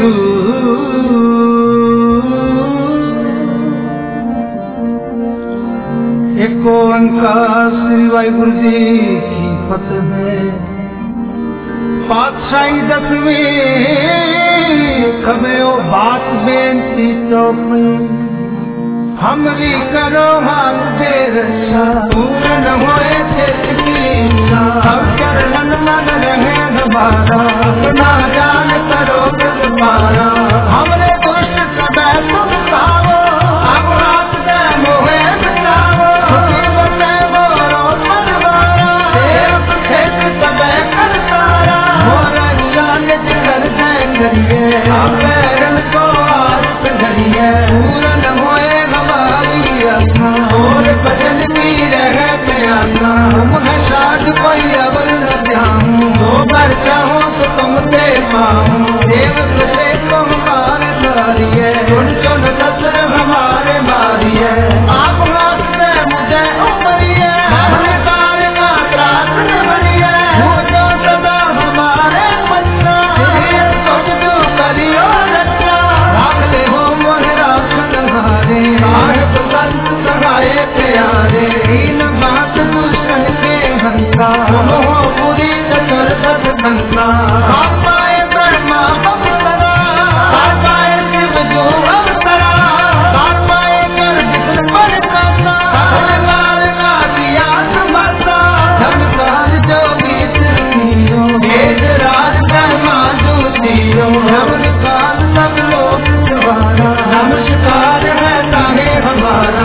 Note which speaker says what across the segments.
Speaker 1: एक ओंकार श्री वाहिगुरु जी की फतेह है। पातशाही दसवीं खबे बात बेनती चौपई हमरी करो हाल दे रक्षा पूरन होए अब चरणन मन रहे हमारा अपना जान करो पारा हमरे दुष्ट सदा तुम खाओ अब रात दे मोहे बचाओ बसे मोरो परवारा देव खेत सबे कर सारा मोरा जान कर दे करिए अब बैरन को आस धरिए पूरन होए और भजन की रह प्यासा मुझे साथ कोई अवर न ध्यान दो बार चाहो तो तुम से पाऊं देव तुझे तुम मार मारिए सुन सुन ससुर हमारे मारिए आप हाथ में मुझे उमरिए हमने कार का त्रास न भरिए वो तो सदा हमारे बच्चा तुझ तो करियो रक्षा भाग ले हो मोहे राशन हारे प्यारे इन बात दुष्कन के हंसा मोह पूरी चतुर सत्संगा पाए ब्रह्मा बमतरा पाए शिव जो अवतरा पाए कर विष्णु पर कासा हरलाल का दिया समर्था धर्मकाल जो बीत सियो वेद राज ब्रह्मा जो सियो धर्मकाल सब लोग सवारा नमस्कार है ताहे हमारा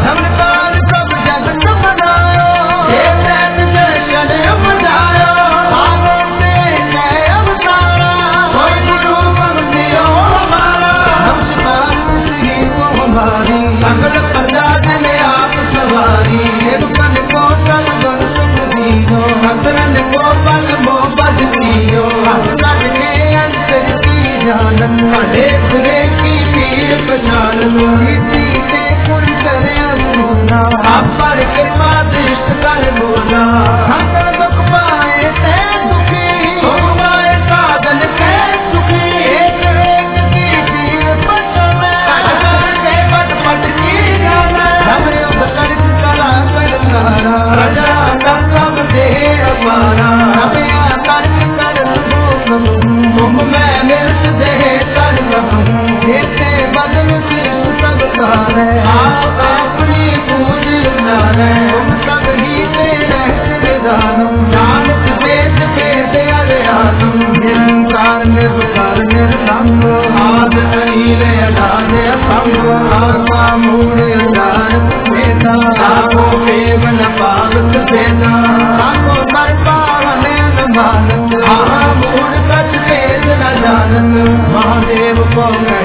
Speaker 1: महादेव को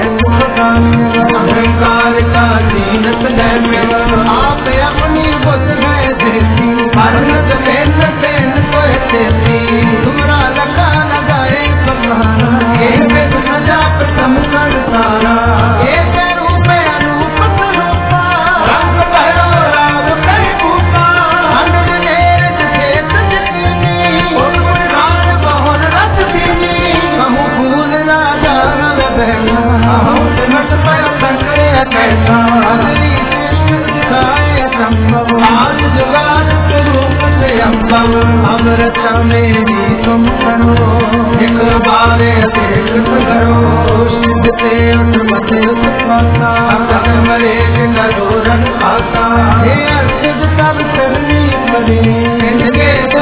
Speaker 1: अहंकार का दीनत आप अपनी बुद्ध है देती भारत तुम्हारा लगा लगाए सजा प्रथम कर सारा एक रूप अनूप स्वरूपा रंग भरो राम कर भूपा बहुर रथ दीनी कहूँ फूल राजा अमृत मेरी तुम करो एक बार करो सिद्ध से मरे करो रन आता हे अर्षद सब करनी पड़े